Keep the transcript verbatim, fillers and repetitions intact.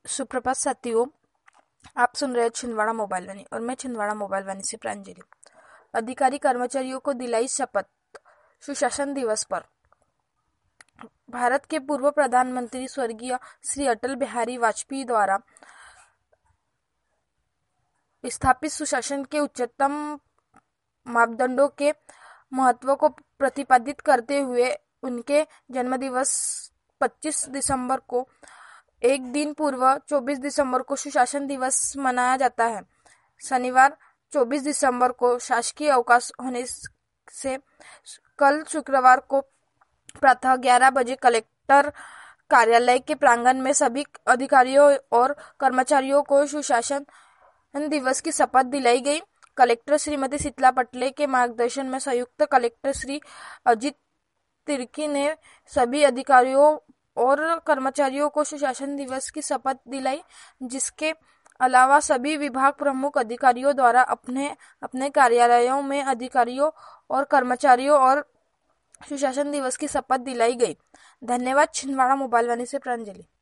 सुप्रभात साथियों, आप सुन रहे हैं छिंदवाड़ा मोबाइल वाणी और मैं छिंदवाड़ा मोबाइल वाणी से प्रांजलि। अधिकारी कर्मचारियों को दिलाई शपथ। सुशासन दिवस पर भारत के पूर्व प्रधानमंत्री स्वर्गीय श्री अटल बिहारी वाजपेयी द्वारा स्थापित सुशासन के उच्चतम मापदंडों के महत्व को प्रतिपादित करते हुए उनके जन्मदिवस पच्चीस दिसंबर को एक दिन पूर्व चौबीस दिसंबर को सुशासन दिवस मनाया जाता है। शनिवार चौबीस दिसंबर को शासकीय अवकाश होने से कल शुक्रवार को प्रातः ग्यारह बजे कलेक्टर कार्यालय के प्रांगण में सभी अधिकारियों और कर्मचारियों को सुशासन दिवस की शपथ दिलाई गई। कलेक्टर श्रीमती शीतला पटले के मार्गदर्शन में संयुक्त कलेक्टर श्री अजित तिर्की ने सभी अधिकारियों और कर्मचारियों को सुशासन दिवस की शपथ दिलाई, जिसके अलावा सभी विभाग प्रमुख अधिकारियों द्वारा अपने अपने कार्यालयों में अधिकारियों और कर्मचारियों और सुशासन दिवस की शपथ दिलाई गई। धन्यवाद। छिंदवाड़ा मोबाइल वाणी से प्रांजलि।